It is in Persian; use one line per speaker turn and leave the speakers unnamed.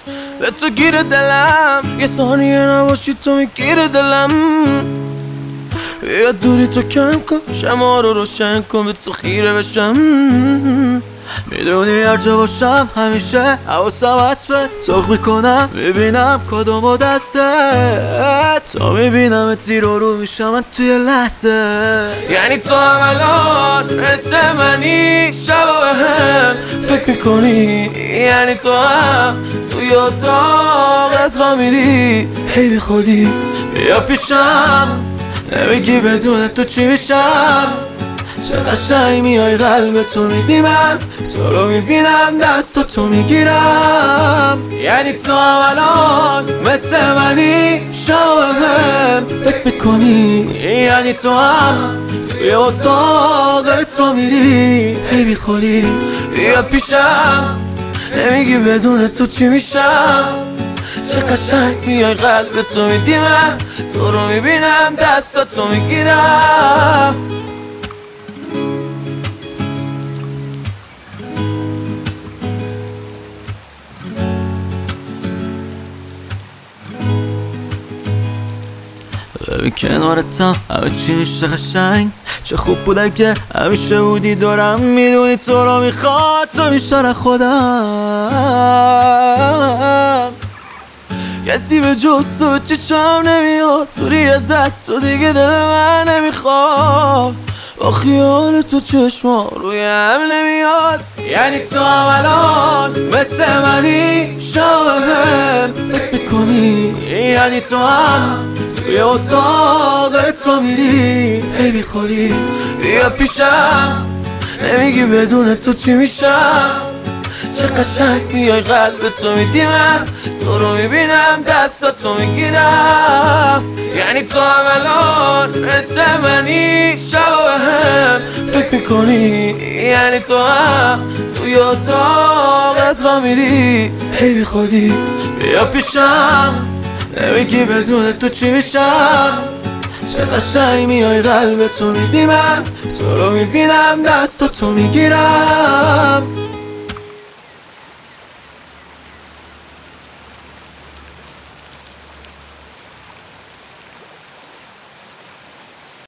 به تو گیر دلم، یه ثانیه نباشی تو میگیر دلم. بیا دوری تو کم کن، شما رو روشن کن، به تو خیره بشم. میدونی هر جا باشم همیشه حواسم هست به سوق میکنم، میبینم کدوم و دسته تو، میبینم تیر رو میشم من توی لحظه. یعنی تو هم الان مثل منی، شبا به هم فکر میکنی. یعنی تو هم توی اتاقت را میری، هی بی خودی بیا پیشم، نمیگی بدون تو چی میشم. چه قشنگ میای قلب تو میدی، من تو رو میبینم دست تو میگیرم. یعنی تو هم الان مثل منی، شبم فکر میکنی. یعنی تو هم توی اتاقت رو میری، هی بی خولی بیا پیشم، نمیگی بدون تو چی میشم. چه قشنگ میای قلب تو میدی، من تو رو میبینم دست تو میگیرم. ببین کنارتم همه چی میشه قشنگ، چه خوب بود اگه همیشه بودی دورم. میدونی تو رو میخواد تو بیشتر خودم. کسی به جز تو به چشم نمیاد، دوری ازت تو دیگه دل من نمیخواد. با خیال تو چشما روی هم نمیاد. یعنی تو هم الان مثل منی، شبم فکر میکنی. یعنی تو هم توی اتاقت رو میری، هی بی خولی بیا پیشم، نمیگی بدون تو چی میشم. چه قشنگ میای قلب تو میدی، من تو رو میبینم دست تو میگیرم. یعنی تو هم الان مثل منی، شبا به هم فکر میکنی. یعنی تو هم توی اتاقت را میری، هی بی خودی بیا پیشم، نمیگی بدون تو چی میشم. چه قشنگ میای قلب تو میدی، من تو رو میبینم دست تو میگیرم.